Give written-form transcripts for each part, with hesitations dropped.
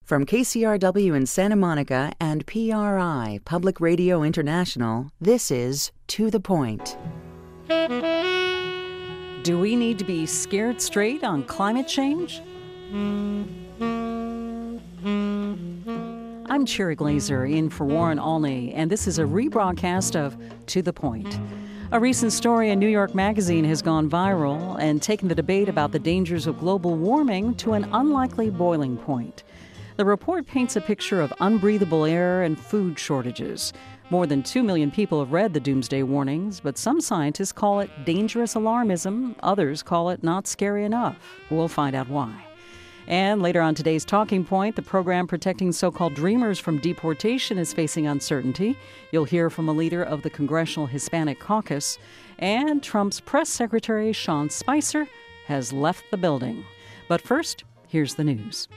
From KCRW in Santa Monica and PRI, Public Radio International, this is To the Point. Do we need to be scared straight on climate change? I'm Cherry Glazer in for Warren Olney, and this is a rebroadcast of To the Point. A recent story in New York Magazine has gone viral and taken the debate about the dangers of global warming to an unlikely boiling point. The report paints a picture of unbreathable air and food shortages. More than 2 million people have read the doomsday warnings, but some scientists call it dangerous alarmism. Others call it not scary enough. We'll find out why. And later on today's Talking Point, the program protecting so-called dreamers from deportation is facing uncertainty. You'll hear from a leader of the Congressional Hispanic Caucus. And Trump's press secretary, Sean Spicer, has left the building. But first, here's the news.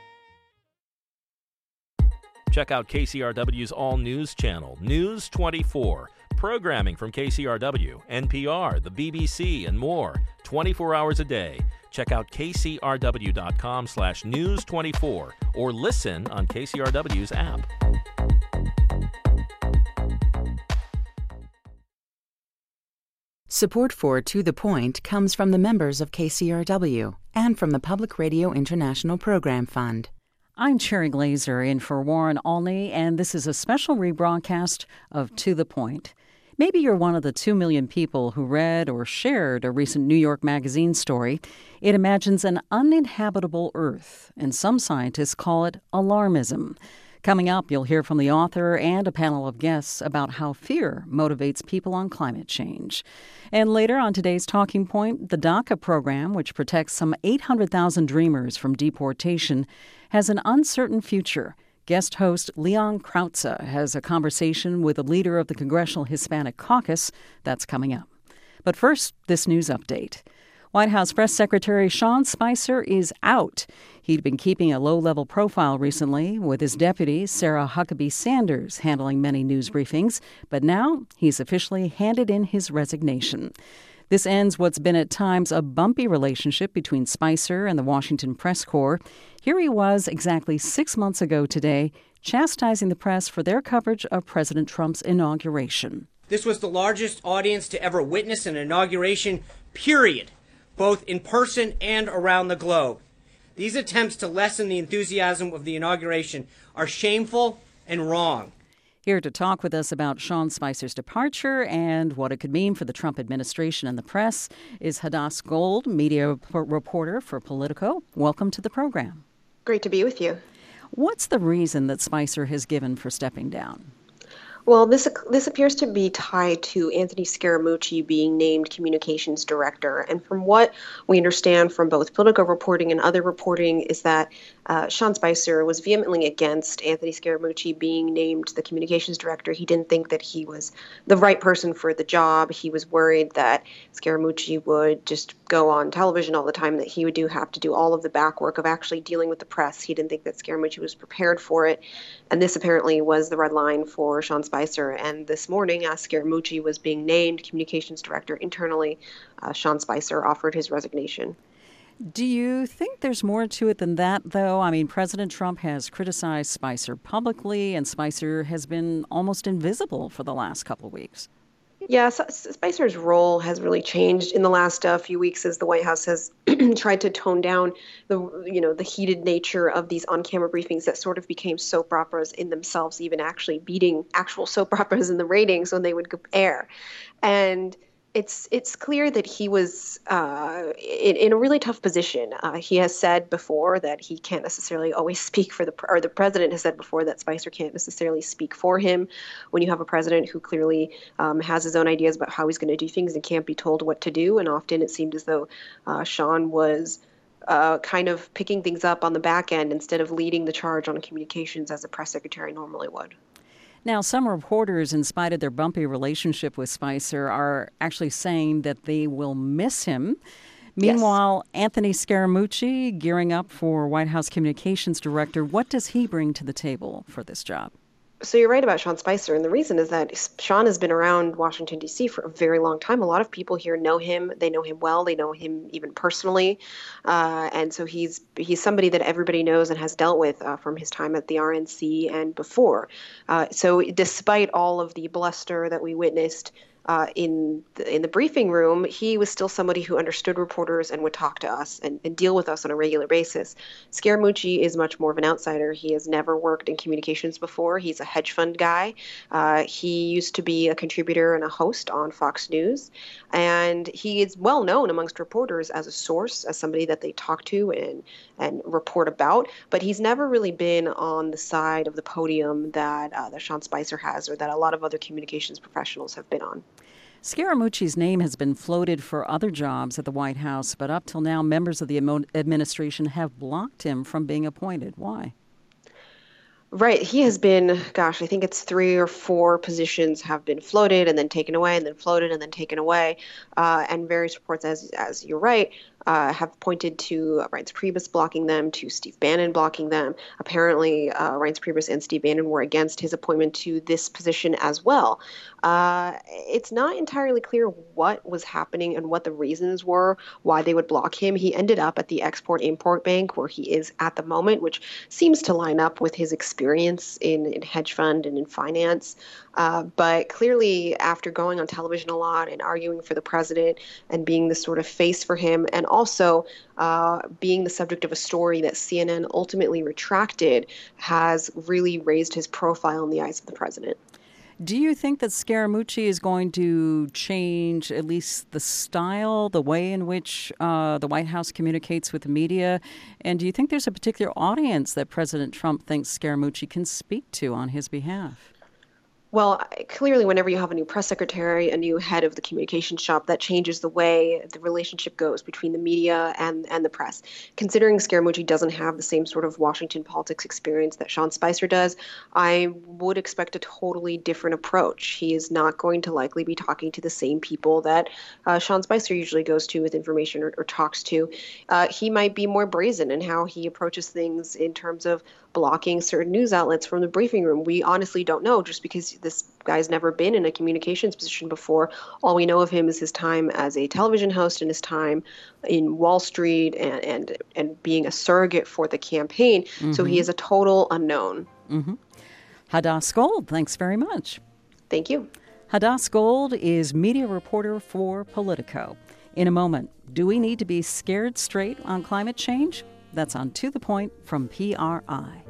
Check out KCRW's all-news channel, News 24. Programming from KCRW, NPR, the BBC, and more, 24 hours a day. Check out kcrw.com/news24 or listen on KCRW's app. Support for To the Point comes from the members of KCRW and from the Public Radio International Program Fund. I'm Cherry Glazer in for Warren Olney, and this is a special rebroadcast of To the Point. Maybe you're one of the 2 million people who read or shared a recent New York Magazine story. It imagines an uninhabitable Earth, and some scientists call it alarmism. Coming up, you'll hear from the author and a panel of guests about how fear motivates people on climate change. And later on today's Talking Point, the DACA program, which protects some 800,000 dreamers from deportation, has an uncertain future. Guest host Leon Krauze has a conversation with a leader of the Congressional Hispanic Caucus. That's coming up. But first, this news update. White House Press Secretary Sean Spicer is out. He'd been keeping a low-level profile recently, with his deputy, Sarah Huckabee Sanders, handling many news briefings. But now he's officially handed in his resignation. This ends what's been at times a bumpy relationship between Spicer and the Washington Press Corps. Here he was exactly 6 months ago today, chastising the press for their coverage of President Trump's inauguration. This was the largest audience to ever witness an inauguration, period, both in person and around the globe. These attempts to lessen the enthusiasm of the inauguration are shameful and wrong. Here to talk with us about Sean Spicer's departure and what it could mean for the Trump administration and the press is Hadass Gold, media reporter for Politico. Welcome to the program. Great to be with you. What's the reason that Spicer has given for stepping down? Well, this appears to be tied to Anthony Scaramucci being named communications director. And from what we understand from both Politico reporting and other reporting is that Sean Spicer was vehemently against Anthony Scaramucci being named the communications director. He didn't think that he was the right person for the job. He was worried that Scaramucci would just go on television all the time, that he would have to do all of the back work of actually dealing with the press. He didn't think that Scaramucci was prepared for it. And this apparently was the red line for Sean Spicer. And this morning, as Scaramucci was being named communications director internally, Sean Spicer offered his resignation. Do you think there's more to it than that, though? I mean, President Trump has criticized Spicer publicly, and Spicer has been almost invisible for the last couple of weeks. Yeah, Spicer's role has really changed in the last few weeks as the White House has tried to tone down the heated nature of these on-camera briefings that sort of became soap operas in themselves, even actually beating actual soap operas in the ratings when they would air. And it's clear that he was in a really tough position. He has said before that he can't necessarily always speak for the president has said before that Spicer can't necessarily speak for him when you have a president who clearly has his own ideas about how he's going to do things and can't be told what to do. And often it seemed as though Sean was kind of picking things up on the back end instead of leading the charge on communications as a press secretary normally would. Now, some reporters, in spite of their bumpy relationship with Spicer, are actually saying that they will miss him. Meanwhile, yes. Anthony Scaramucci, gearing up for White House Communications Director, what does he bring to the table for this job? So you're right about Sean Spicer, and the reason is that Sean has been around Washington, D.C. for a very long time. A lot of people here know him. They know him well. They know him even personally, and so he's somebody that everybody knows and has dealt with from his time at the RNC and before. So despite all of the bluster that we witnessed in the briefing room, he was still somebody who understood reporters and would talk to us and deal with us on a regular basis. Scaramucci is much more of an outsider. He has never worked in communications before. He's a hedge fund guy. He used to be a contributor and a host on Fox News, and he is well known amongst reporters as a source, as somebody that they talk to and report about. But he's never really been on the side of the podium that Sean Spicer has, or that a lot of other communications professionals have been on. Scaramucci's name has been floated for other jobs at the White House, but up till now, members of the administration have blocked him from being appointed. Why? Right. He has been, I think it's 3 or 4 positions have been floated and then taken away and then floated and then taken away. And various reports, as you're right, have pointed to Reince Priebus blocking them, to Steve Bannon blocking them. Apparently, Reince Priebus and Steve Bannon were against his appointment to this position as well. It's not entirely clear what was happening and what the reasons were why they would block him. He ended up at the Export-Import Bank, where he is at the moment, which seems to line up with his experience in hedge fund and in finance. But clearly, after going on television a lot and arguing for the president and being the sort of face for him, and also being the subject of a story that CNN ultimately retracted, has really raised his profile in the eyes of the president. Do you think that Scaramucci is going to change at least the style, the way in which the White House communicates with the media? And do you think there's a particular audience that President Trump thinks Scaramucci can speak to on his behalf? Well, clearly, whenever you have a new press secretary, a new head of the communications shop, that changes the way the relationship goes between the media and the press. Considering Scaramucci doesn't have the same sort of Washington politics experience that Sean Spicer does, I would expect a totally different approach. He is not going to likely be talking to the same people that Sean Spicer usually goes to with information or talks to. He might be more brazen in how he approaches things in terms of blocking certain news outlets from the briefing room. We honestly don't know, just because this guy's never been in a communications position before. All we know of him is his time as a television host and his time in Wall Street and being a surrogate for the campaign. Mm-hmm. So he is a total unknown. Mm-hmm. Hadass Gold, thanks very much. Thank you. Hadass Gold is media reporter for Politico. In a moment, do we need to be scared straight on climate change? That's on To the Point from PRI.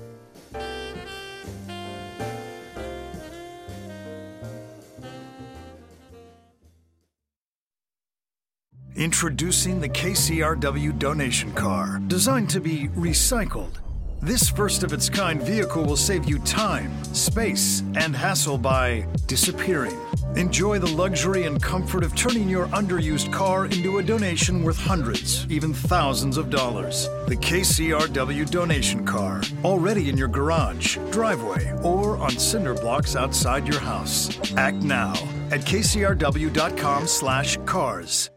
Introducing the KCRW donation car, designed to be recycled. This first-of-its-kind vehicle will save you time, space, and hassle by disappearing. Enjoy the luxury and comfort of turning your underused car into a donation worth hundreds, even thousands of dollars. The KCRW donation car, already in your garage, driveway, or on cinder blocks outside your house. Act now at kcrw.com/cars.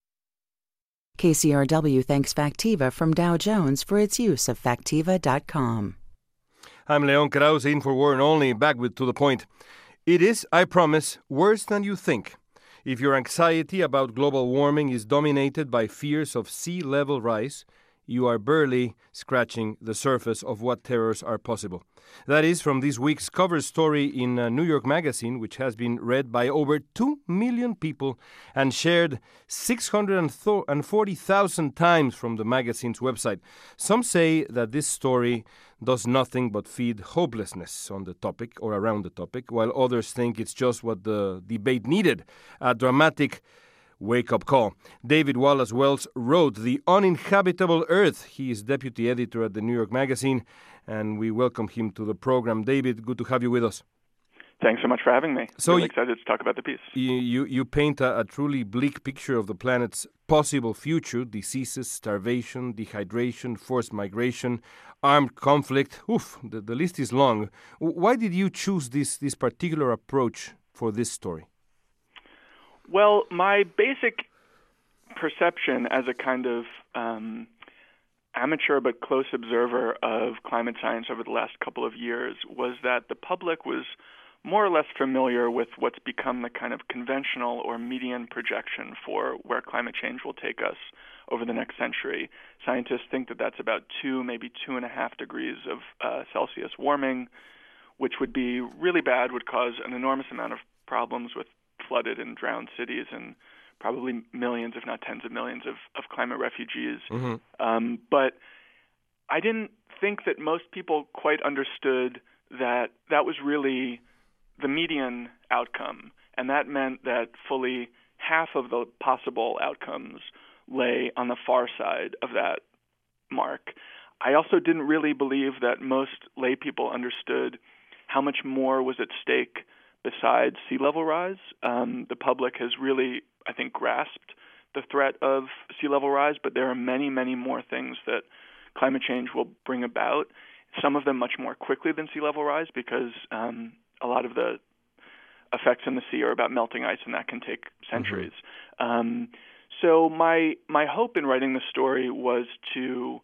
KCRW thanks Factiva from Dow Jones for its use of Factiva.com. I'm Leon Krause, in for Warren Only, back with To the Point. It is, I promise, worse than you think. If your anxiety about global warming is dominated by fears of sea level rise, you are barely scratching the surface of what terrors are possible. That is from this week's cover story in New York Magazine, which has been read by over 2 million people and shared 640,000 times from the magazine's website. Some say that this story does nothing but feed hopelessness on the topic or around the topic, while others think it's just what the debate needed, a dramatic wake-up call. David Wallace Wells wrote The Uninhabitable Earth. He is deputy editor at the New York Magazine, and we welcome him to the program. David, good to have you with us. Thanks so much for having me. So really excited to talk about the piece. You paint a truly bleak picture of the planet's possible future: diseases, starvation, dehydration, forced migration, armed conflict. The list is long. Why did you choose this particular approach for this story? Well, my basic perception as a kind of amateur but close observer of climate science over the last couple of years was that the public was more or less familiar with what's become the kind of conventional or median projection for where climate change will take us over the next century. Scientists think that that's about 2, maybe 2.5 degrees of Celsius warming, which would be really bad, would cause an enormous amount of problems with flooded and drowned cities and probably millions, if not tens of millions, of climate refugees. Mm-hmm. But I didn't think that most people quite understood that that was really the median outcome, and that meant that fully half of the possible outcomes lay on the far side of that mark. I also didn't really believe that most lay people understood how much more was at stake besides sea level rise. The public has really, I think, grasped the threat of sea level rise, but there are many, many more things that climate change will bring about, some of them much more quickly than sea level rise, because a lot of the effects in the sea are about melting ice, and that can take centuries. Mm-hmm. So my hope in writing the story was to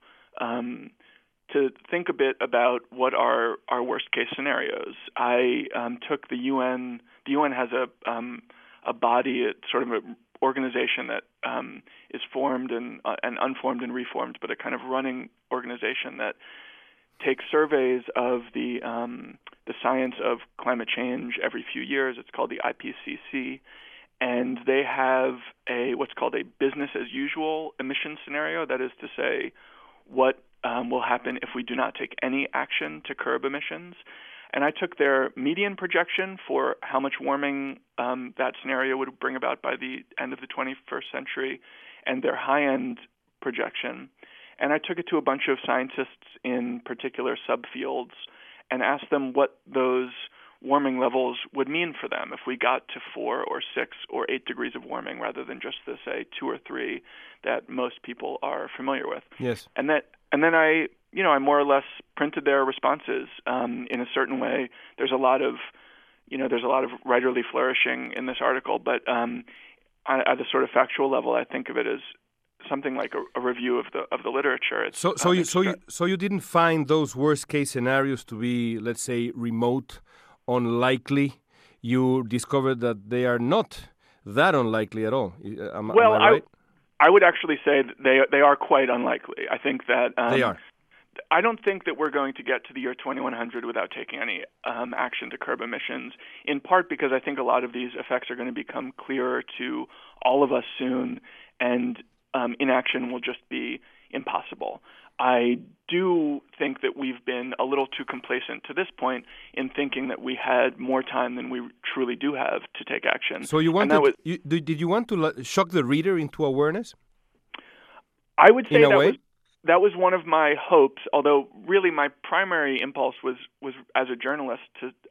think a bit about what are our worst case scenarios. I took the UN. The UN has a body, it's sort of an organization that is formed and unformed and reformed, but a kind of running organization that takes surveys of the science of climate change every few years. It's called the IPCC. And they have what's called a business as usual emission scenario. That is to say, what will happen if we do not take any action to curb emissions. And I took their median projection for how much warming that scenario would bring about by the end of the 21st century and their high-end projection. And I took it to a bunch of scientists in particular subfields and asked them what those warming levels would mean for them if we got to 4 or 6 or 8 degrees of warming rather than just the, say, 2 or 3 that most people are familiar with. Yes. And then I more or less printed their responses in a certain way. There's a lot of writerly flourishing in this article, but at a sort of factual level, I think of it as something like a review of the literature. So you didn't find those worst case scenarios to be, let's say, remote, unlikely. You discovered that they are not that unlikely at all. Am I right? I would actually say that they are quite unlikely. I think that they are. I don't think that we're going to get to the year 2100 without taking any action to curb emissions, in part because I think a lot of these effects are going to become clearer to all of us soon, and inaction will just be impossible. I do think that we've been a little too complacent to this point in thinking that we had more time than we truly do have to take action. So did you want to shock the reader into awareness? I would say that was one of my hopes, although really my primary impulse was as a journalist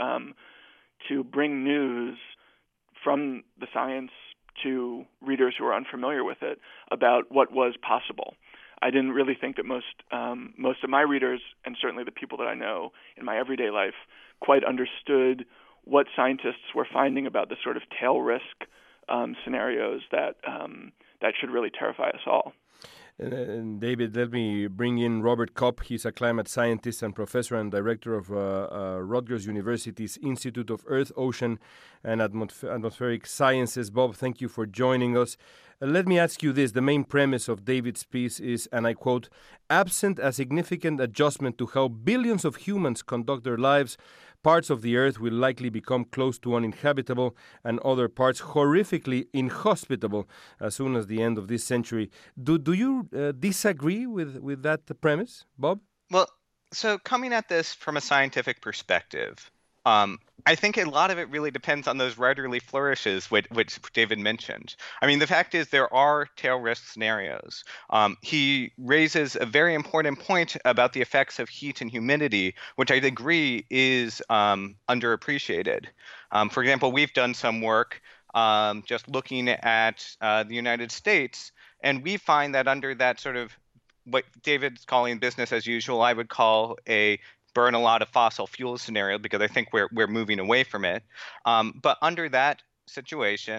to bring news from the science to readers who are unfamiliar with it about what was possible. I didn't really think that most of my readers, and certainly the people that I know in my everyday life, quite understood what scientists were finding about the sort of tail risk scenarios that should really terrify us all. David, let me bring in Robert Kopp. He's a climate scientist and professor and director of Rutgers University's Institute of Earth, Ocean, and Atmospheric Sciences. Bob, thank you for joining us. Let me ask you this. The main premise of David's piece is, and I quote, "Absent a significant adjustment to how billions of humans conduct their lives, parts of the Earth will likely become close to uninhabitable and other parts horrifically inhospitable as soon as the end of this century." Do you disagree with that premise, Bob? Well, so coming at this from a scientific perspective, I think a lot of it really depends on those writerly flourishes which David mentioned. I mean, the fact is there are tail risk scenarios. He raises a very important point about the effects of heat and humidity, which I agree is underappreciated. For example, we've done some work just looking at the United States, and we find that under that sort of what David's calling business as usual, I would call a burn a lot of fossil fuel scenario, because I think we're moving away from it. But under that situation,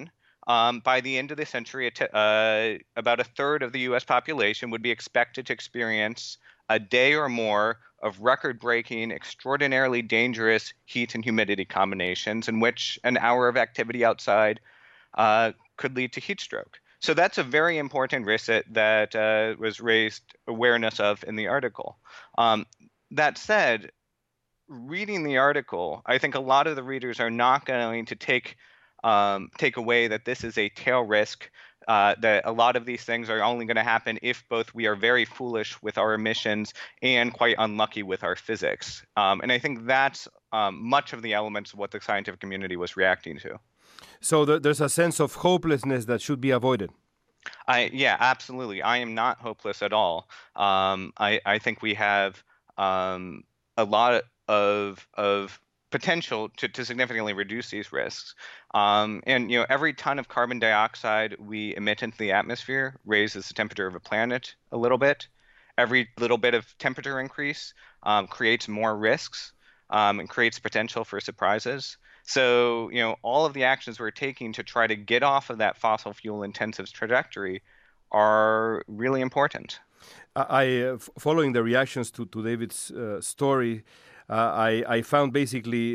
by the end of the century, about a third of the U.S. population would be expected to experience a day or more of record-breaking, extraordinarily dangerous heat and humidity combinations in which an hour of activity outside could lead to heat stroke. So that's a very important risk that was raised awareness of in the article. That said, reading the article, I think a lot of the readers are not going to take away that this is a tail risk, that a lot of these things are only going to happen if both we are very foolish with our emissions and quite unlucky with our physics. And I think that's much of the elements of what the scientific community was reacting to. So there's a sense of hopelessness that should be avoided. Yeah, absolutely. I am not hopeless at all. I think we have a lot of potential to significantly reduce these risks. And every ton of carbon dioxide we emit into the atmosphere raises the temperature of a planet a little bit. Every little bit of temperature increase creates more risks and creates potential for surprises. So, all of the actions we're taking to try to get off of that fossil fuel intensive trajectory are really important. Following the reactions to David's story, I found basically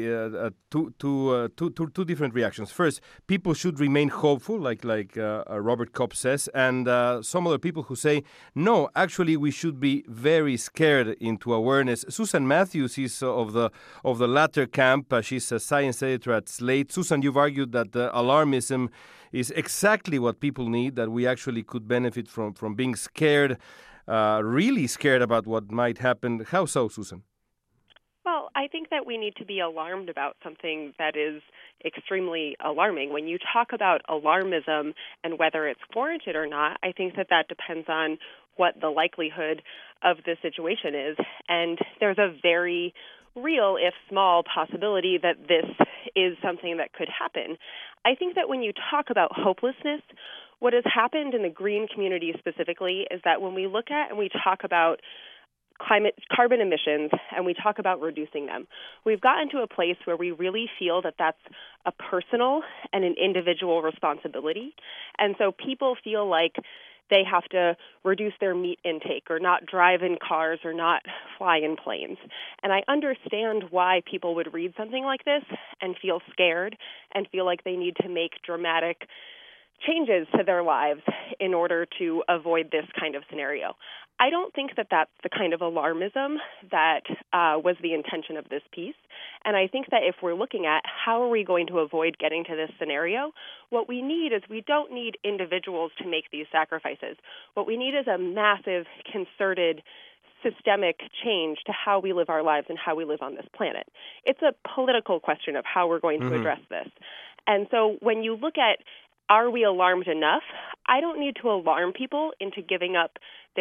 two different reactions. First, people should remain hopeful, like Robert Kopp says, and some other people who say, no, actually we should be very scared into awareness. Susan Matthews is of the latter camp. She's a science editor at Slate. Susan, you've argued that alarmism is exactly what people need, that we actually could benefit from being scared, really scared about what might happen. How so, Susan? Well, I think that we need to be alarmed about something that is extremely alarming. When you talk about alarmism and whether it's warranted or not, I think that depends on what the likelihood of the situation is. And there's a very real, if small, possibility that this is something that could happen. I think that when you talk about hopelessness, what has happened in the green community specifically is that when we look at and we talk about carbon emissions and we talk about reducing them, we've gotten to a place where we really feel that that's a personal and an individual responsibility. And so people feel like they have to reduce their meat intake or not drive in cars or not fly in planes. And I understand why people would read something like this and feel scared and feel like they need to make dramatic changes to their lives in order to avoid this kind of scenario. I don't think that that's the kind of alarmism that was the intention of this piece. And I think that if we're looking at how are we going to avoid getting to this scenario, what we need is we don't need individuals to make these sacrifices. What we need is a massive, concerted, systemic change to how we live our lives and how we live on this planet. It's a political question of how we're going to address this. And so when you look at are we alarmed enough? I don't need to alarm people into giving up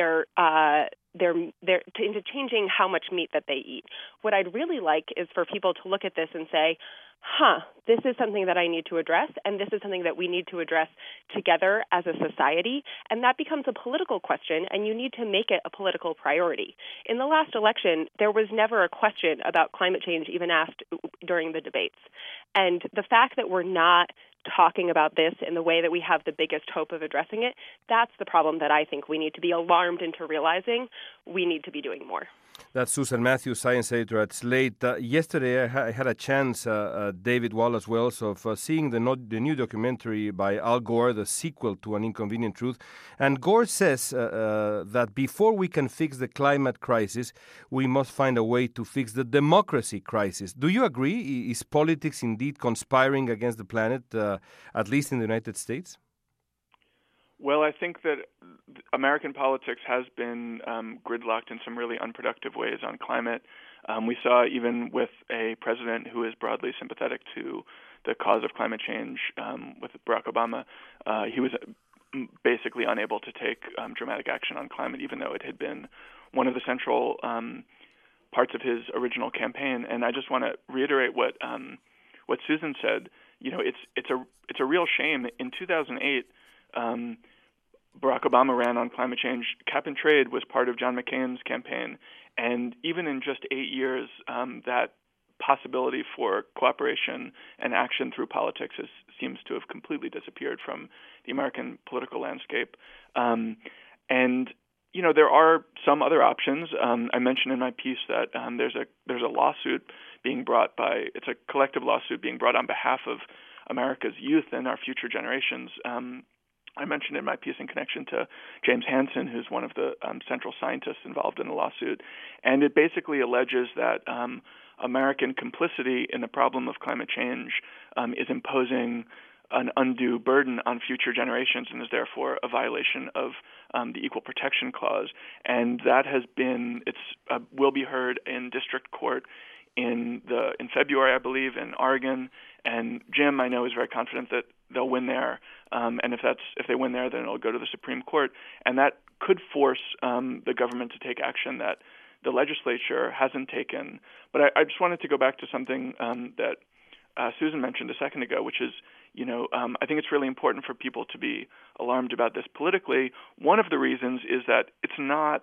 into changing how much meat that they eat. What I'd really like is for people to look at this and say, this is something that I need to address, and this is something that we need to address together as a society, and that becomes a political question, and you need to make it a political priority. In the last election, there was never a question about climate change even asked during the debates. And the fact that we're not talking about this in the way that we have the biggest hope of addressing it, that's the problem that I think we need to be alarmed into realizing we need to be doing more. That's Susan Matthews, science editor at Slate. Yesterday, I had a chance, David Wallace Wells, of seeing the new documentary by Al Gore, the sequel to An Inconvenient Truth. And Gore says that before we can fix the climate crisis, we must find a way to fix the democracy crisis. Do you agree? Is politics indeed conspiring against the planet, at least in the United States? Well, I think that American politics has been gridlocked in some really unproductive ways on climate. We saw even with a president who is broadly sympathetic to the cause of climate change, with Barack Obama, he was basically unable to take dramatic action on climate, even though it had been one of the central parts of his original campaign. And I just want to reiterate what Susan said. It's a real shame. In 2008. Barack Obama ran on climate change. Cap and trade was part of John McCain's campaign. And even in just 8 years, that possibility for cooperation and action through politics seems to have completely disappeared from the American political landscape. And there are some other options. I mentioned in my piece that there's a lawsuit being brought it's a collective lawsuit being brought on behalf of America's youth and our future generations. I mentioned in my piece in connection to James Hansen, who's one of the central scientists involved in the lawsuit, and it basically alleges that American complicity in the problem of climate change is imposing an undue burden on future generations and is therefore a violation of the Equal Protection Clause. And that will be heard in district court in February, I believe, in Oregon. And Jim, I know, is very confident that they'll win there. And if they win there, then it'll go to the Supreme Court. And that could force the government to take action that the legislature hasn't taken. But I just wanted to go back to something that Susan mentioned a second ago, which is, I think it's really important for people to be alarmed about this politically. One of the reasons is that it's not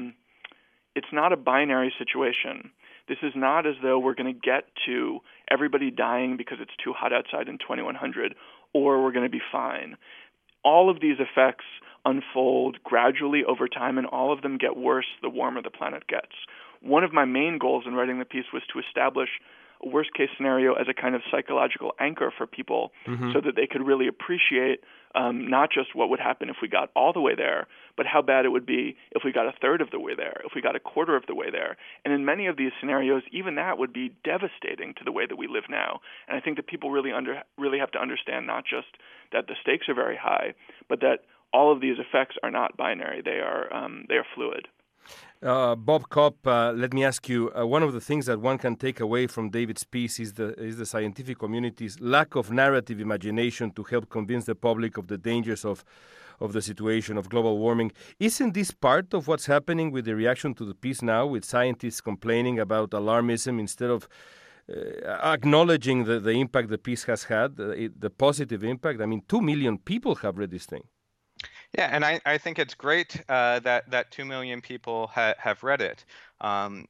a binary situation. This is not as though we're going to get to everybody dying because it's too hot outside in 2100, or we're going to be fine. All of these effects unfold gradually over time, and all of them get worse the warmer the planet gets. One of my main goals in writing the piece was to establish a worst-case scenario as a kind of psychological anchor for people so that they could really appreciate not just what would happen if we got all the way there, but how bad it would be if we got a third of the way there, if we got a quarter of the way there. And in many of these scenarios, even that would be devastating to the way that we live now. And I think that people really have to understand not just that the stakes are very high, but that all of these effects are not binary. They are fluid. Bob Kopp, let me ask you, one of the things that one can take away from David's piece is the scientific community's lack of narrative imagination to help convince the public of the dangers of the situation of global warming. Isn't this part of what's happening with the reaction to the piece now, with scientists complaining about alarmism instead of acknowledging the impact the piece has had, the positive impact? I mean, 2 million people have read this thing. Yeah, and I think it's great that 2 million people have read it. I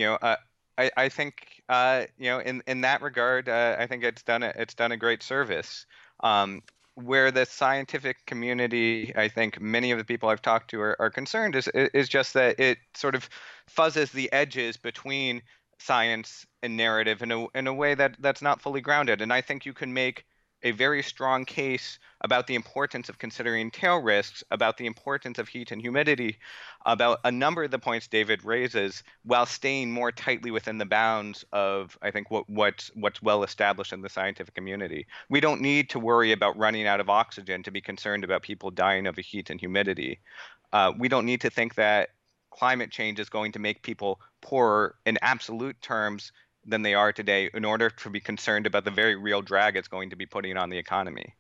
think in that regard, I think it's done a great service. Where the scientific community, I think many of the people I've talked to are concerned is just that it sort of fuzzes the edges between science and narrative in a way that's not fully grounded. And I think you can make a very strong case about the importance of considering tail risks, about the importance of heat and humidity, about a number of the points David raises, while staying more tightly within the bounds of, I think, what's well established in the scientific community. We don't need to worry about running out of oxygen to be concerned about people dying of heat and humidity. We don't need to think that climate change is going to make people poorer in absolute terms than they are today in order to be concerned about the very real drag it's going to be putting on the economy.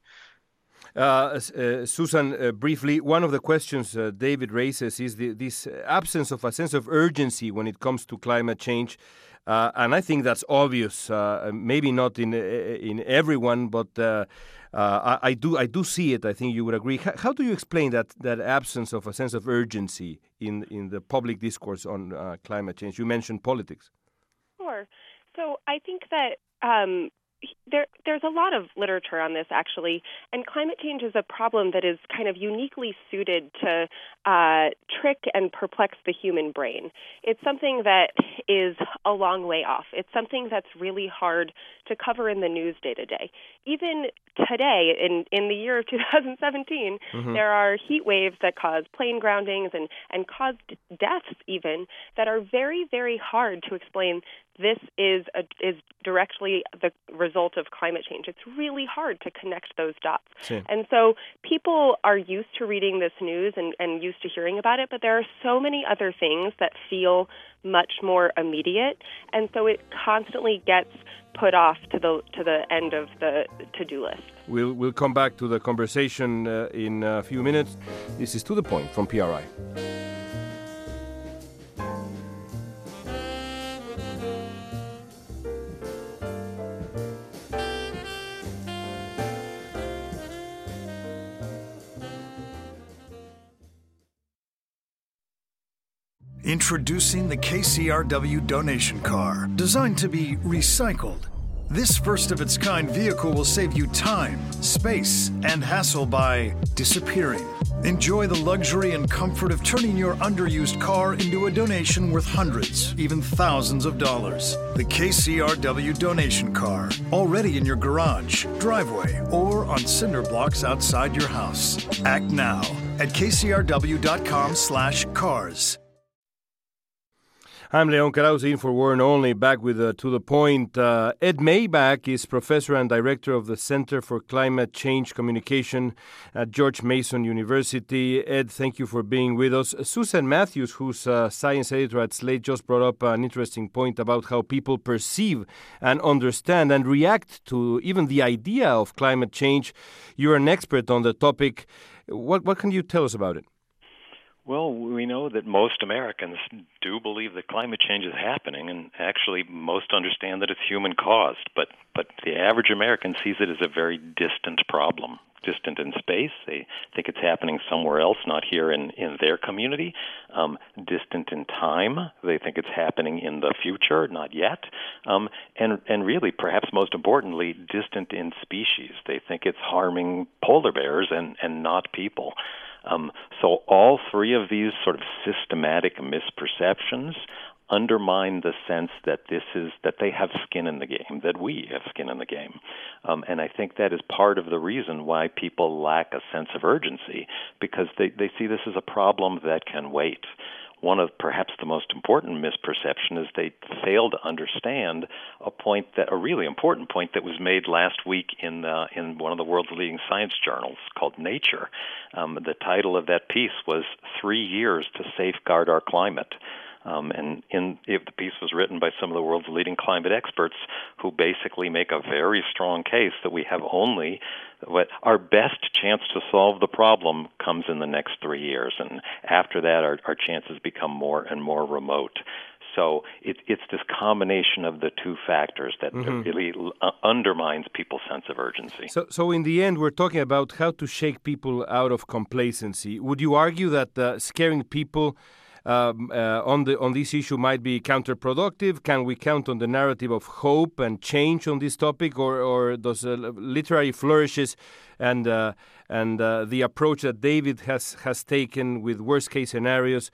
Susan, briefly, one of the questions David raises is this absence of a sense of urgency when it comes to climate change. And I think that's obvious, maybe not in everyone, but I do see it. I think you would agree. How do you explain that absence of a sense of urgency in the public discourse on climate change? You mentioned politics. Sure. So I think that there's a lot of literature on this, actually, and climate change is a problem that is kind of uniquely suited to trick and perplex the human brain. It's something that is a long way off. It's something that's really hard to cover in the news day to day. Even today, in the year of 2017, there are heat waves that cause plane groundings and cause deaths even that are very, very hard to explain. This is directly the result of climate change. It's really hard to connect those dots. Sure. And so people are used to reading this news and used to hearing about it, but there are so many other things that feel much more immediate, and so it constantly gets put off to the end of the to-do list. We'll come back to the conversation in a few minutes. This is To The Point from PRI. Introducing the KCRW donation car, designed to be recycled. This first-of-its-kind vehicle will save you time, space, and hassle by disappearing. Enjoy the luxury and comfort of turning your underused car into a donation worth hundreds, even thousands of dollars. The KCRW donation car, already in your garage, driveway, or on cinder blocks outside your house. Act now at kcrw.com/cars. I'm Leon Krause, in for Warren Only, back with To the Point. Ed Maybach is professor and director of the Center for Climate Change Communication at George Mason University. Ed, thank you for being with us. Susan Matthews, who's science editor at Slate, just brought up an interesting point about how people perceive and understand and react to even the idea of climate change. You're an expert on the topic. What can you tell us about it? Well, we know that most Americans do believe that climate change is happening, and actually most understand that it's human-caused. But the average American sees it as a very distant problem, distant in space. They think it's happening somewhere else, not here in their community. Distant in time. They think it's happening in the future, not yet. And really, perhaps most importantly, distant in species. They think it's harming polar bears and not people. So all three of these sort of systematic misperceptions undermine the sense that that they have skin in the game, that we have skin in the game. And I think that is part of the reason why people lack a sense of urgency, because they see this as a problem that can wait. One of perhaps the most important misperception is they fail to understand a really important point that was made last week in one of the world's leading science journals called Nature. The title of that piece was 3 Years to Safeguard Our Climate. If the piece was written by some of the world's leading climate experts who basically make a very strong case that we have only our best chance to solve the problem comes in the next 3 years, and after that our chances become more and more remote. So it's this combination of the two factors that really undermines people's sense of urgency. So in the end, we're talking about how to shake people out of complacency. Would you argue that scaring people on this issue might be counterproductive? Can we count on the narrative of hope and change on this topic, or does literary flourishes and the approach that David has taken with worst case scenarios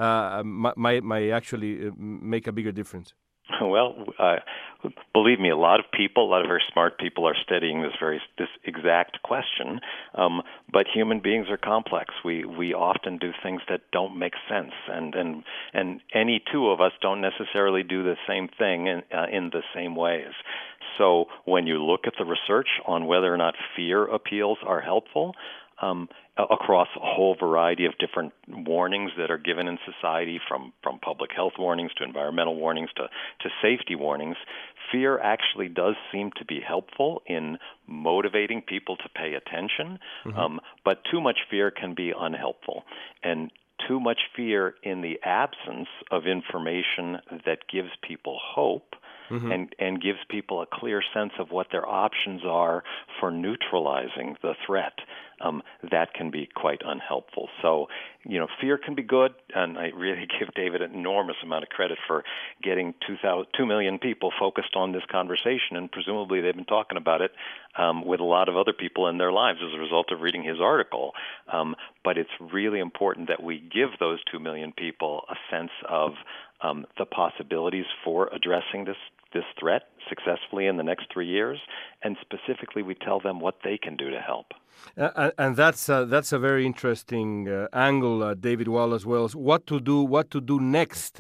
might actually make a bigger difference? Well, believe me, a lot of very smart people are studying this exact question. But human beings are complex. We often do things that don't make sense, and any two of us don't necessarily do the same thing in the same ways. So when you look at the research on whether or not fear appeals are helpful, across a whole variety of different warnings that are given in society, from public health warnings to environmental warnings to safety warnings, fear actually does seem to be helpful in motivating people to pay attention, but too much fear can be unhelpful. And too much fear in the absence of information that gives people hope and gives people a clear sense of what their options are for neutralizing the threat, that can be quite unhelpful. So, fear can be good, and I really give David an enormous amount of credit for getting 2 million people focused on this conversation, and presumably they've been talking about it with a lot of other people in their lives as a result of reading his article. But it's really important that we give those 2 million people a sense of the possibilities for addressing this threat successfully in the next 3 years, and specifically we tell them what they can do to help. And that's a very interesting angle, David Wallace Wells. What to do next?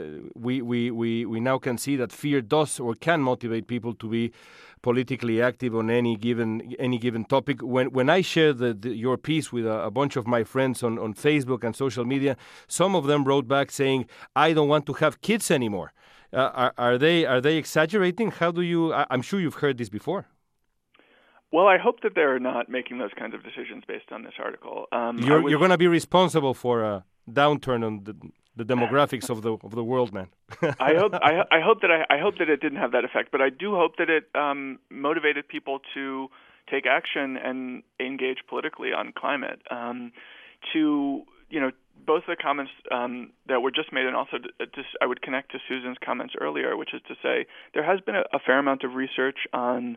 We now can see that fear does or can motivate people to be politically active on any given topic. When I shared your piece with a bunch of my friends on Facebook and social media, some of them wrote back saying, "I don't want to have kids anymore." Are they exaggerating? How do you? I'm sure you've heard this before. Well, I hope that they're not making those kinds of decisions based on this article. You're going to be responsible for a downturn on the demographics of the world, man. I hope that it didn't have that effect, but I do hope that it motivated people to take action and engage politically on climate. To both the comments that were just made, and also I would connect to Susan's comments earlier, which is to say there has been a fair amount of research on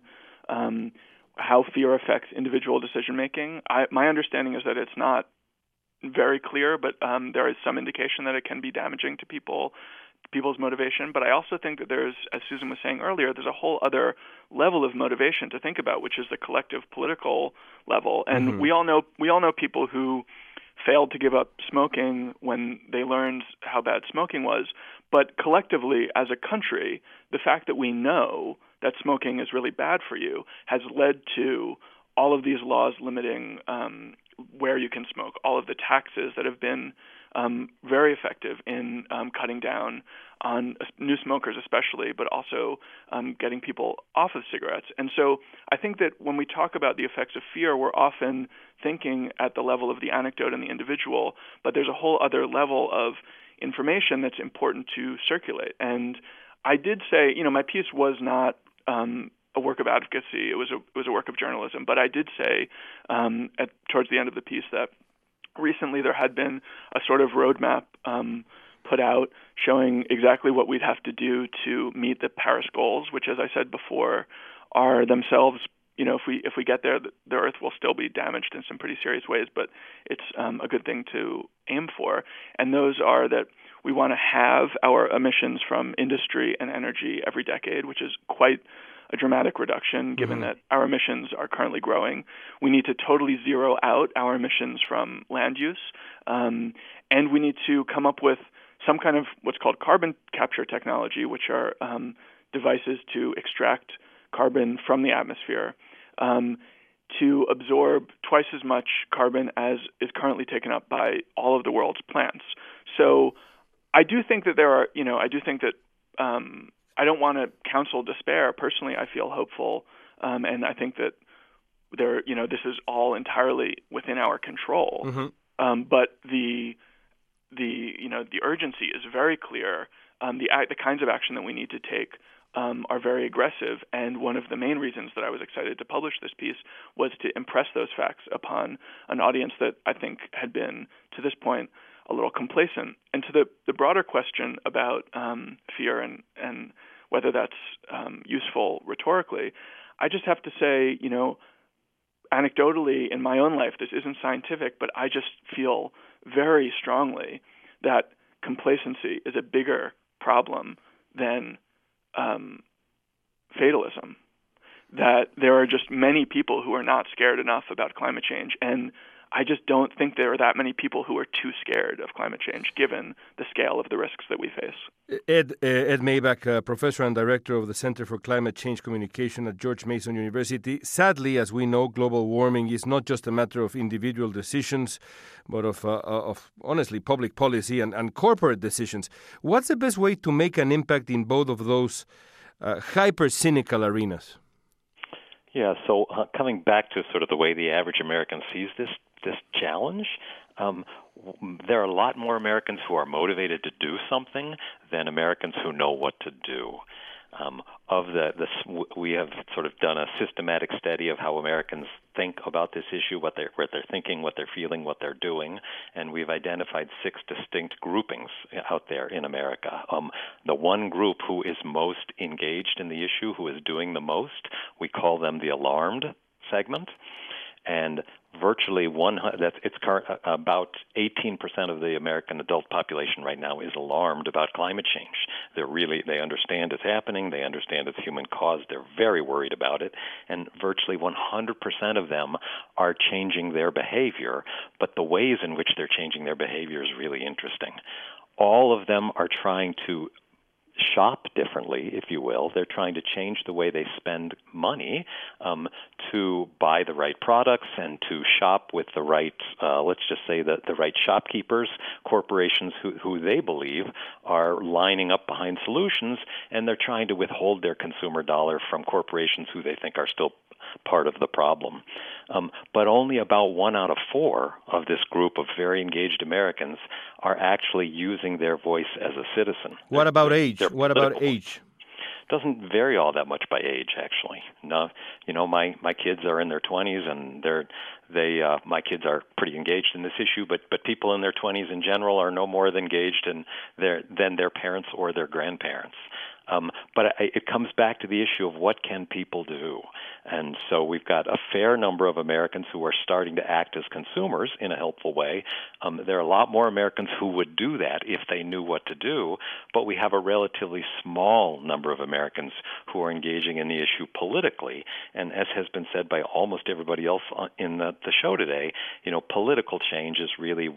how fear affects individual decision making. My understanding is that it's not very clear, but there is some indication that it can be damaging to people's motivation. But I also think that there's, as Susan was saying earlier, there's a whole other level of motivation to think about, which is the collective political level. And we all know people who failed to give up smoking when they learned how bad smoking was. But collectively, as a country, the fact that we know that smoking is really bad for you has led to all of these laws limiting where you can smoke, all of the taxes that have been very effective in cutting down on new smokers especially, but also getting people off of cigarettes. And so I think that when we talk about the effects of fear, we're often thinking at the level of the anecdote and the individual, but there's a whole other level of information that's important to circulate. And I did say, my piece was not a work of advocacy. It was a work of journalism. But I did say towards the end of the piece that recently there had been a sort of roadmap put out showing exactly what we'd have to do to meet the Paris goals, which, as I said before, are themselves, if we get there, the Earth will still be damaged in some pretty serious ways, but it's a good thing to aim for. And those are that we want to have our emissions from industry and energy every decade, which is quite a dramatic reduction given that our emissions are currently growing. We need to totally zero out our emissions from land use, and we need to come up with some kind of what's called carbon capture technology, which are devices to extract carbon from the atmosphere to absorb twice as much carbon as is currently taken up by all of the world's plants. So I do think that I don't want to counsel despair. Personally, I feel hopeful, and I think that this is all entirely within our control. But the urgency is very clear. The kinds of action that we need to take are very aggressive. And one of the main reasons that I was excited to publish this piece was to impress those facts upon an audience that I think had been, to this point, a little complacent. And to the broader question about fear and whether that's useful rhetorically, I just have to say, anecdotally in my own life, this isn't scientific, but I just feel very strongly that complacency is a bigger problem than fatalism, that there are just many people who are not scared enough about climate change, and I just don't think there are that many people who are too scared of climate change, given the scale of the risks that we face. Ed Maibach, professor and director of the Center for Climate Change Communication at George Mason University. Sadly, as we know, global warming is not just a matter of individual decisions, but of honestly, public policy and corporate decisions. What's the best way to make an impact in both of those hyper-cynical arenas? Yeah, so coming back to sort of the way the average American sees this challenge, there are a lot more Americans who are motivated to do something than Americans who know what to do. We have sort of done a systematic study of how Americans think about this issue, what they're thinking, what they're feeling, what they're doing, and we've identified 6 distinct groupings out there in America. The one group who is most engaged in the issue, who is doing the most, we call them the alarmed segment, and virtually about 18% of the American adult population right now is alarmed about climate change. They understand it's happening. They understand it's human caused. They're very worried about it, and virtually 100% of them are changing their behavior. But the ways in which they're changing their behavior is really interesting. All of them are trying to shop differently, if you will. They're trying to change the way they spend money to buy the right products and to shop with the right, let's just say the right shopkeepers, corporations who they believe are lining up behind solutions, and they're trying to withhold their consumer dollar from corporations who they think are still part of the problem. But only about 1 out of 4 of this group of very engaged Americans are actually using their voice as a citizen. What about age? doesn't vary all that much by age, actually. No, my kids are in their 20s, and my kids are pretty engaged in this issue, but people in their 20s in general are no more engaged than their parents or their grandparents. But it comes back to the issue of what can people do. And so we've got a fair number of Americans who are starting to act as consumers in a helpful way. There are a lot more Americans who would do that if they knew what to do, but we have a relatively small number of Americans who are engaging in the issue politically. And as has been said by almost everybody else in the show today, political change is really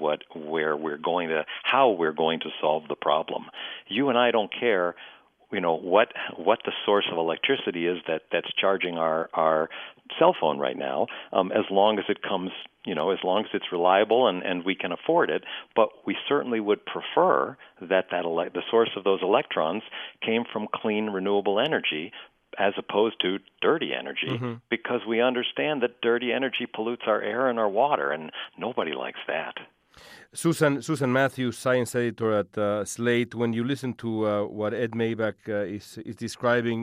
how we're going to solve the problem. You and I don't care what the source of electricity is that's charging our cell phone right now, as long as it comes, as long as it's reliable and we can afford it. But we certainly would prefer that the source of those electrons came from clean, renewable energy as opposed to dirty energy, because we understand that dirty energy pollutes our air and our water, and nobody likes that. Susan Matthews, science editor at Slate. When you listen to what Ed Maibach is describing,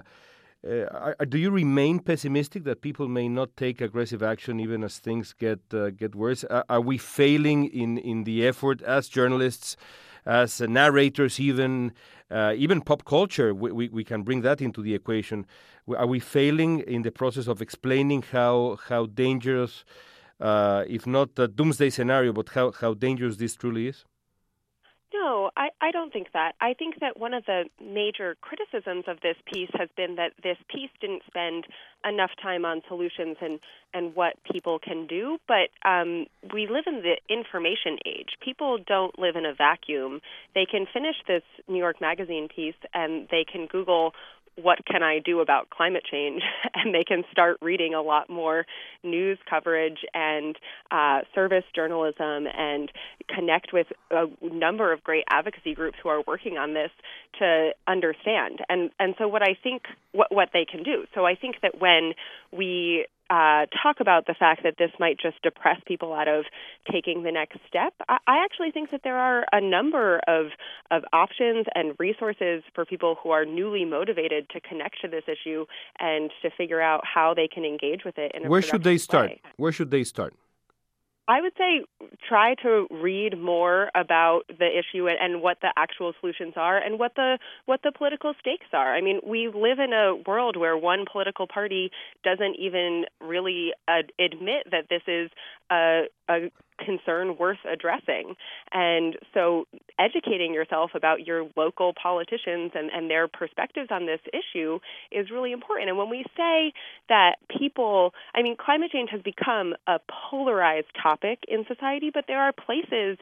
do you remain pessimistic that people may not take aggressive action even as things get worse? Are we failing in the effort as journalists, as narrators, even pop culture? We can bring that into the equation. Are we failing in the process of explaining how dangerous, if not a doomsday scenario, but how dangerous this truly is? No, I don't think that. I think that one of the major criticisms of this piece has been that this piece didn't spend enough time on solutions and what people can do. But we live in the information age. People don't live in a vacuum. They can finish this New York Magazine piece and they can Google, what can I do about climate change? And they can start reading a lot more news coverage and service journalism and connect with a number of great advocacy groups who are working on this to understand. And so what I think, what they can do. So I think that when we talk about the fact that this might just depress people out of taking the next step, I actually think that there are a number of options and resources for people who are newly motivated to connect to this issue and to figure out how they can engage with it in a Where should they start? way. Where should they start? I would say try to read more about the issue and what the actual solutions are and what the political stakes are. I mean, we live in a world where one political party doesn't even really admit that this is a concern worth addressing. And so educating yourself about your local politicians and their perspectives on this issue is really important. And when we say that climate change has become a polarized topic in society, but there are places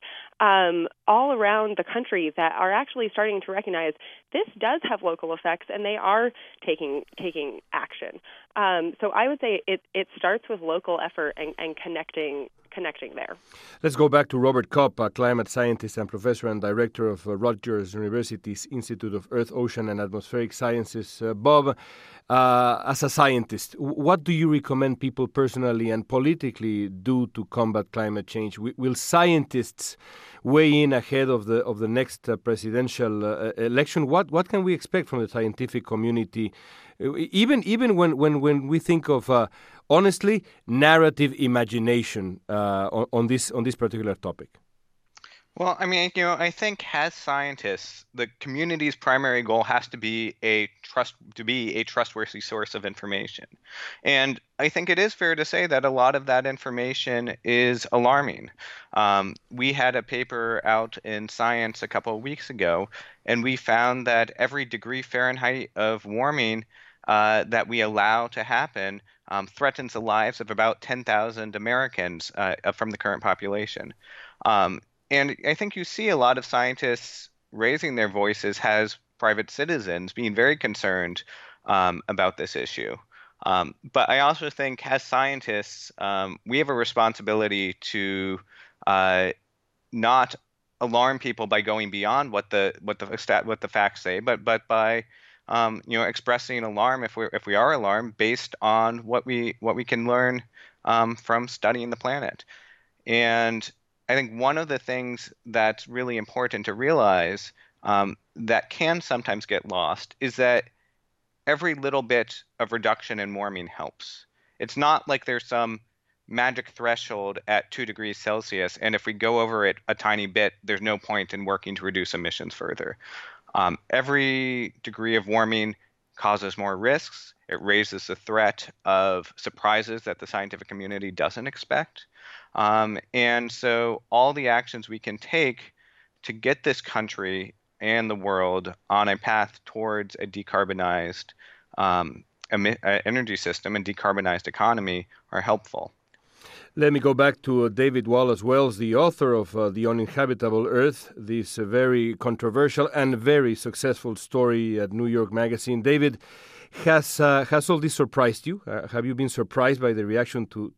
all around the country that are actually starting to recognize this does have local effects, and they are taking action. So I would say it starts with local effort and connecting there. Let's go back to Robert Kopp, a climate scientist and professor and director of Rutgers University's Institute of Earth, Ocean and Atmospheric Sciences. Bob, as a scientist, what do you recommend people personally and politically do to combat climate change? Will scientists weigh in ahead of the next presidential election? What can we expect from the scientific community, even when we think of honestly narrative imagination on this particular topic? Well, I mean, I think as scientists, the community's primary goal has to be a trustworthy source of information. And I think it is fair to say that a lot of that information is alarming. We had a paper out in Science a couple of weeks ago, and we found that every degree Fahrenheit of warming that we allow to happen threatens the lives of about 10,000 Americans from the current population. And I think you see a lot of scientists raising their voices as private citizens being very concerned about this issue. But I also think as scientists, we have a responsibility to not alarm people by going beyond what the facts say, but by expressing alarm if we are alarmed based on what we can learn from studying the planet. And I think one of the things that's really important to realize that can sometimes get lost is that every little bit of reduction in warming helps. It's not like there's some magic threshold at 2 degrees Celsius, and if we go over it a tiny bit, there's no point in working to reduce emissions further. Every degree of warming causes more risks. It raises the threat of surprises that the scientific community doesn't expect. And so all the actions we can take to get this country and the world on a path towards a decarbonized energy system and decarbonized economy are helpful. Let me go back to David Wallace Wells, the author of The Uninhabitable Earth, this very controversial and very successful story at New York Magazine. David, has all this surprised you? Have you been surprised by the reaction to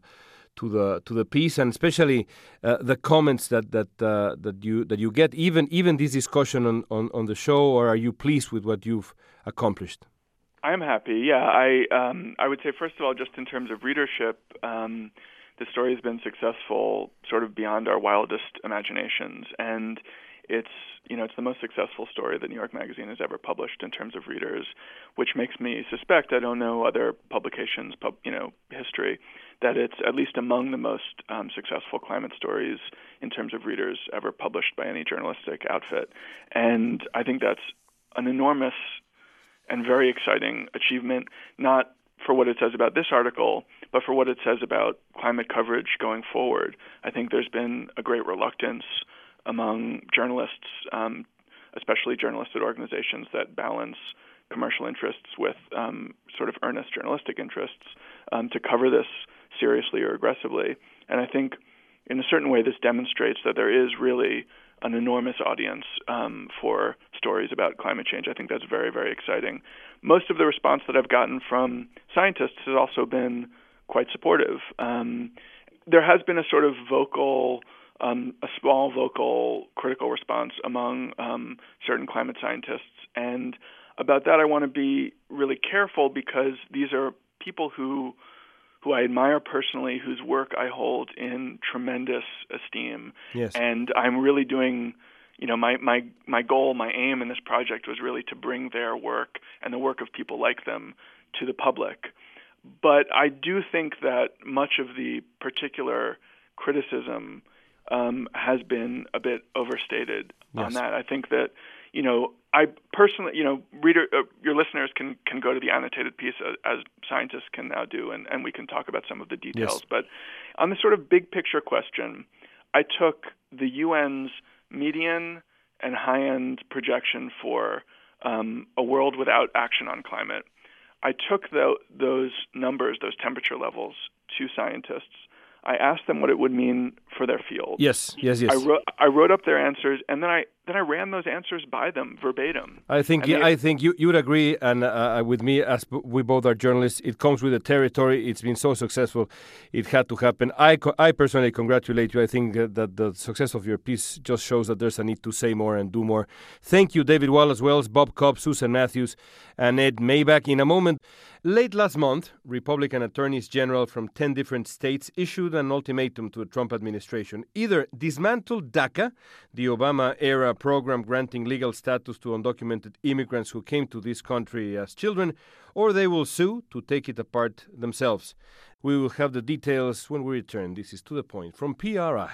the piece, and especially the comments that you get, even this discussion on the show, or are you pleased with what you've accomplished? I'm happy. Yeah, I would say first of all, just in terms of readership, the story has been successful, sort of beyond our wildest imaginations, and it's the most successful story that New York Magazine has ever published in terms of readers, which makes me suspect, I don't know other publications, history, that it's at least among the most successful climate stories in terms of readers ever published by any journalistic outfit. And I think that's an enormous and very exciting achievement, not for what it says about this article, but for what it says about climate coverage going forward. I think there's been a great reluctance among journalists, especially journalistic organizations that balance commercial interests with sort of earnest journalistic interests, to cover this seriously or aggressively. And I think in a certain way this demonstrates that there is really an enormous audience for stories about climate change. I think that's very, very exciting. Most of the response that I've gotten from scientists has also been quite supportive. There has been a sort of a small vocal critical response among certain climate scientists. And about that I want to be really careful, because these are people who I admire personally, whose work I hold in tremendous esteem. Yes. And I'm really doing, my goal, my aim in this project was really to bring their work and the work of people like them to the public. But I do think that much of the particular criticism has been a bit overstated on that. I think that, I personally, your listeners can go to the annotated piece as scientists can now do, and we can talk about some of the details. Yes. But on the sort of big picture question, I took the UN's median and high-end projection for a world without action on climate. I took those numbers, those temperature levels, to scientists. I asked them what it would mean for their field. Yes. I wrote up their answers, and then I ran those answers by them verbatim. I think you would agree, and with me, as we both are journalists, it comes with the territory. It's been so successful, it had to happen. I personally congratulate you. I think that the success of your piece just shows that there's a need to say more and do more. Thank you, David Wallace Wells, Bob Cobb, Susan Matthews, and Ed Maybach. In a moment. Late last month, Republican attorneys general from 10 different states issued an ultimatum to the Trump administration. Either dismantle DACA, the Obama-era program granting legal status to undocumented immigrants who came to this country as children, or they will sue to take it apart themselves. We will have the details when we return. This is To The Point from PRI.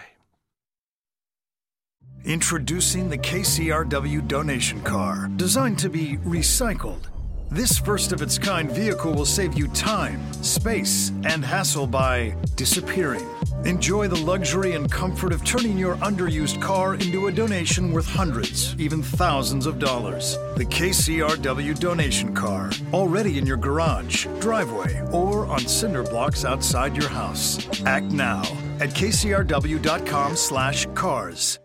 Introducing the KCRW donation car, designed to be recycled. This first-of-its-kind vehicle will save you time, space, and hassle by disappearing. Enjoy the luxury and comfort of turning your underused car into a donation worth hundreds, even thousands of dollars. The KCRW donation car, already in your garage, driveway, or on cinder blocks outside your house. Act now at kcrw.com/cars.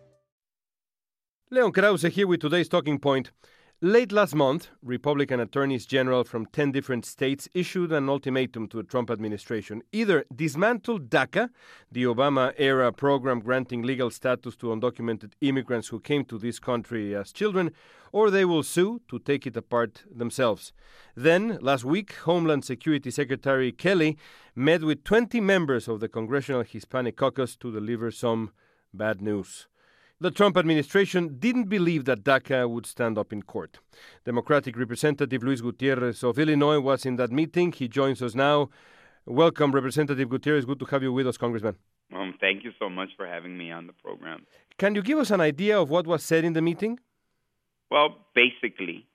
Leon Krause here with today's Talking Point. Late last month, Republican attorneys general from 10 different states issued an ultimatum to the Trump administration. Either dismantle DACA, the Obama-era program granting legal status to undocumented immigrants who came to this country as children, or they will sue to take it apart themselves. Then, last week, Homeland Security Secretary Kelly met with 20 members of the Congressional Hispanic Caucus to deliver some bad news. The Trump administration didn't believe that DACA would stand up in court. Democratic Representative Luis Gutierrez of Illinois was in that meeting. He joins us now. Welcome, Representative Gutierrez. Good to have you with us, Congressman. Thank you so much for having me on the program. Can you give us an idea of what was said in the meeting? Well, basically,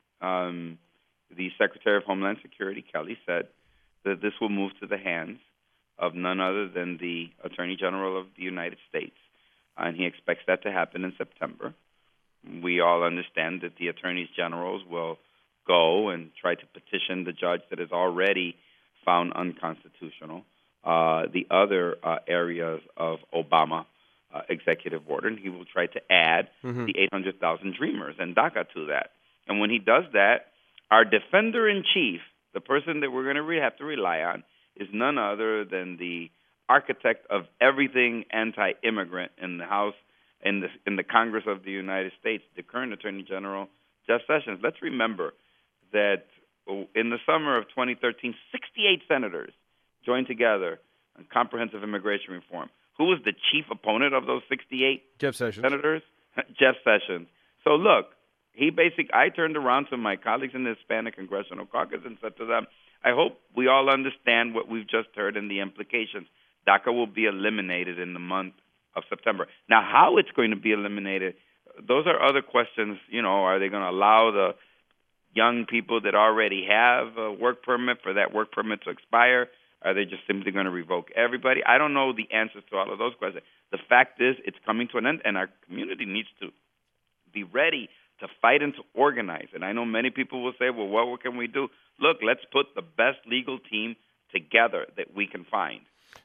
the Secretary of Homeland Security, Kelly, said that this will move to the hands of none other than the Attorney General of the United States, and he expects that to happen in September. We all understand that the Attorneys Generals will go and try to petition the judge that is already found unconstitutional the other areas of Obama executive order, and he will try to add the 800,000 Dreamers and DACA to that. And when he does that, our defender-in-chief, the person that we're going to have to rely on, is none other than the architect of everything anti-immigrant in the House, in the Congress of the United States, the current Attorney General, Jeff Sessions. Let's remember that in the summer of 2013, 68 senators joined together on comprehensive immigration reform. Who was the chief opponent of those 68 Jeff Sessions. Senators? Jeff Sessions. So look, I turned around to my colleagues in the Hispanic Congressional Caucus and said to them, I hope we all understand what we've just heard and the implications. DACA will be eliminated in the month of September. Now, how it's going to be eliminated, those are other questions. Are they going to allow the young people that already have a work permit for that work permit to expire? Are they just simply going to revoke everybody? I don't know the answers to all of those questions. The fact is it's coming to an end, and our community needs to be ready to fight and to organize. And I know many people will say, well, what can we do? Look, let's put the best legal team together that we can find.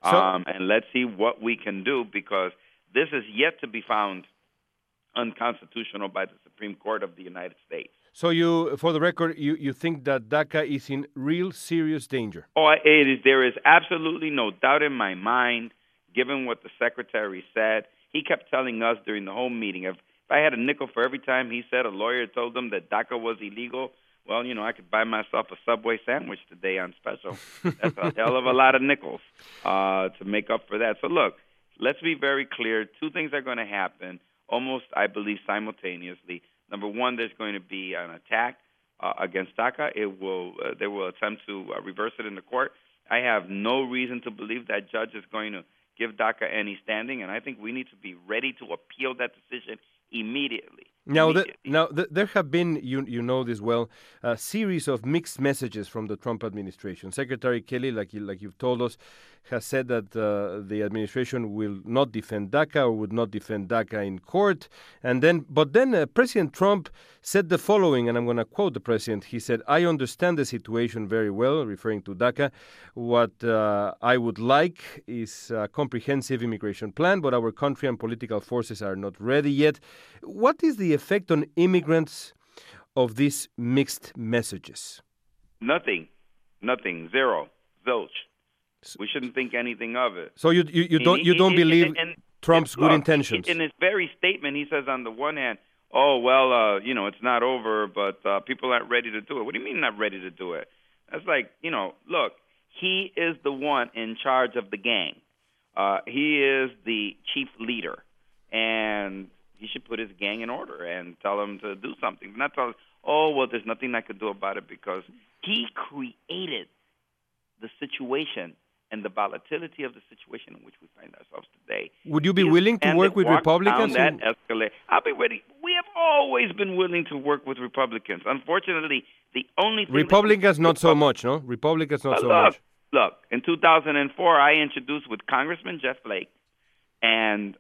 And let's see what we can do, because this is yet to be found unconstitutional by the Supreme Court of the United States. So for the record, you think that DACA is in real serious danger? Oh, it is. There is absolutely no doubt in my mind, given what the Secretary said. He kept telling us during the whole meeting, if I had a nickel for every time he said a lawyer told him that DACA was illegal, well, I could buy myself a Subway sandwich today on special. That's a hell of a lot of nickels to make up for that. So look, let's be very clear. Two things are going to happen almost, I believe, simultaneously. Number one, there's going to be an attack against DACA. They will attempt to reverse it in the court. I have no reason to believe that judge is going to give DACA any standing, and I think we need to be ready to appeal that decision immediately. Now, there have been, you know this well, a series of mixed messages from the Trump administration. Secretary Kelly, like you've told us, has said that the administration will not defend DACA or would not defend DACA in court. But then President Trump said the following, and I'm going to quote the president. He said, I understand the situation very well, referring to DACA. What I would like is a comprehensive immigration plan, but our country and political forces are not ready yet. What is the effect on immigrants of these mixed messages? Nothing. Zero. Zilch. We shouldn't think anything of it. So you don't believe Trump's good intentions? In his very statement, he says on the one hand, it's not over, but people aren't ready to do it. What do you mean not ready to do it? That's like, look, he is the one in charge of the gang. He is the chief leader, and he should put his gang in order and tell them to do something. Not tell them, there's nothing I could do about it, because he created the situation and the volatility of the situation in which we find ourselves today. Would you be willing to work with Republicans? That escalate. I'll be ready. We have always been willing to work with Republicans. Unfortunately, the only thing Republicans not so much, no? Republicans not so much. Look, in 2004, I introduced with Congressman Jeff Flake and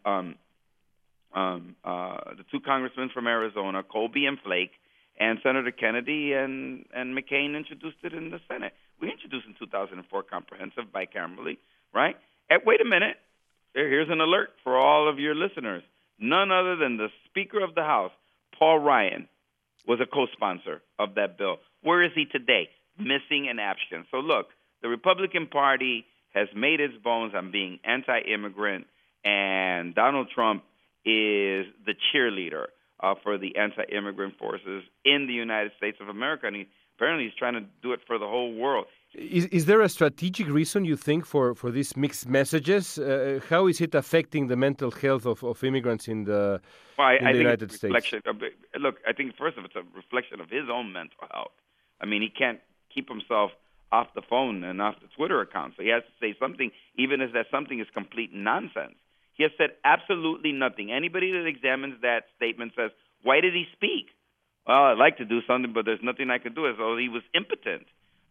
the two congressmen from Arizona, Colby and Flake, and Senator Kennedy and McCain introduced it in the Senate. We introduced in 2004 comprehensive bicamerally, right? Wait a minute. Here's an alert for all of your listeners. None other than the Speaker of the House, Paul Ryan, was a co-sponsor of that bill. Where is he today? Missing in action. So look, the Republican Party has made its bones on being anti-immigrant, and Donald Trump is the cheerleader for the anti-immigrant forces in the United States of America, and apparently he's trying to do it for the whole world. Is there a strategic reason, you think, for these mixed messages? How is it affecting the mental health of immigrants in the United States? Look, I think first of all, it's a reflection of his own mental health. I mean, he can't keep himself off the phone and off the Twitter account, so he has to say something, even if that something is complete nonsense. He has said absolutely nothing. Anybody that examines that statement says, why did he speak? Well, I'd like to do something, but there's nothing I can do. So he was impotent.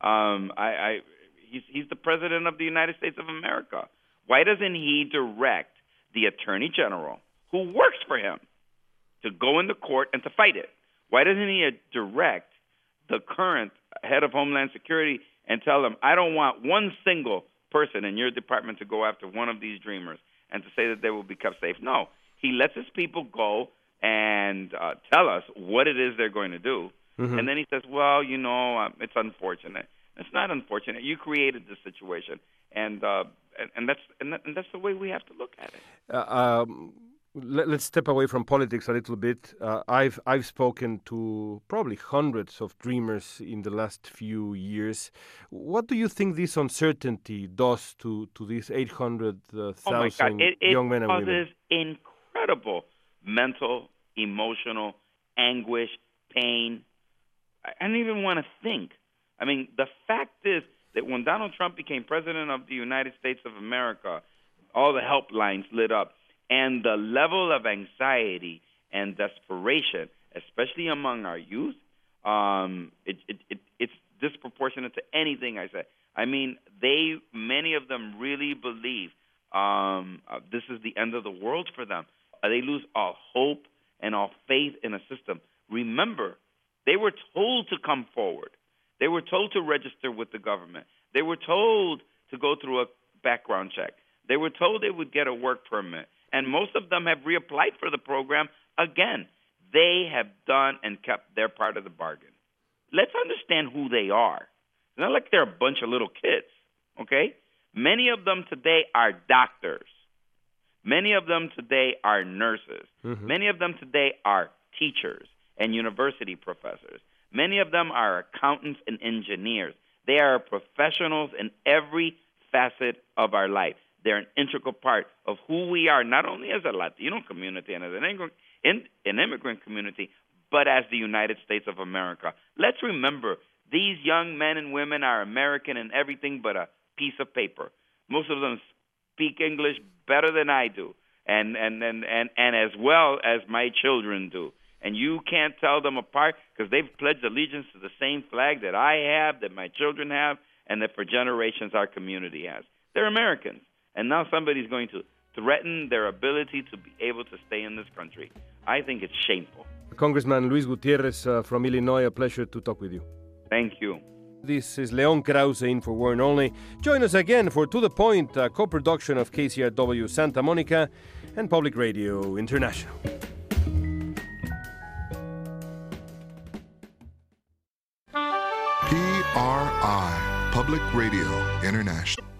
He's the president of the United States of America. Why doesn't he direct the attorney general, who works for him, to go into court and to fight it? Why doesn't he direct the current head of Homeland Security and tell them, I don't want one single person in your department to go after one of these dreamers and to say that they will be kept safe? No, he lets his people go and tell us what it is they're going to do. Mm-hmm. And then he says, well, it's unfortunate. It's not unfortunate. You created the situation, and that's the way we have to look at it. Let's step away from politics a little bit. I've spoken to probably hundreds of dreamers in the last few years. What do you think this uncertainty does to these 800,000 young men and women? It causes incredible mental, emotional anguish, pain. I don't even want to think. I mean, the fact is that when Donald Trump became president of the United States of America, all the helplines lit up, and the level of anxiety and desperation, especially among our youth, it's disproportionate to anything I said. I mean, many of them really believe this is the end of the world for them. They lose all hope and all faith in a system. Remember, they were told to come forward. They were told to register with the government. They were told to go through a background check. They were told they would get a work permit. And most of them have reapplied for the program again. They have done and kept their part of the bargain. Let's understand who they are. It's not like they're a bunch of little kids, okay? Many of them today are doctors. Many of them today are nurses. Mm-hmm. Many of them today are teachers and university professors. Many of them are accountants and engineers. They are professionals in every facet of our life. They're an integral part of who we are, not only as a Latino community and as an immigrant community, but as the United States of America. Let's remember, these young men and women are American in everything but a piece of paper. Most of them speak English better than I do, and as well as my children do. And you can't tell them apart because they've pledged allegiance to the same flag that I have, that my children have, and that for generations our community has. They're Americans. And now somebody's going to threaten their ability to be able to stay in this country. I think it's shameful. Congressman Luis Gutierrez from Illinois, a pleasure to talk with you. Thank you. This is Leon Krause in for Warren Only. Join us again for To The Point, a co-production of KCRW Santa Monica and Public Radio International. PRI, Public Radio International.